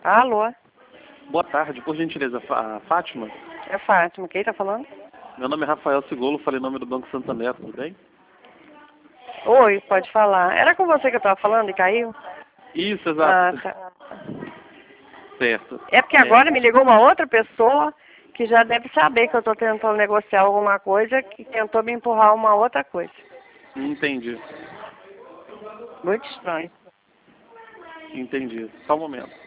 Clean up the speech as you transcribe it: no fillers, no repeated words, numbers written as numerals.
Alô? Boa tarde, por gentileza, Fátima? É Fátima, quem tá falando? Meu nome é Rafael Sigolo, falei em nome do Banco Santander, tudo bem? Oi, pode falar. Era com você que eu tava falando e caiu? Isso, exato. Tá. Certo. É porque agora me ligou uma outra pessoa que já deve saber que eu tô tentando negociar alguma coisa, que tentou me empurrar uma outra coisa. Entendi. Muito estranho. Entendi. Só um momento.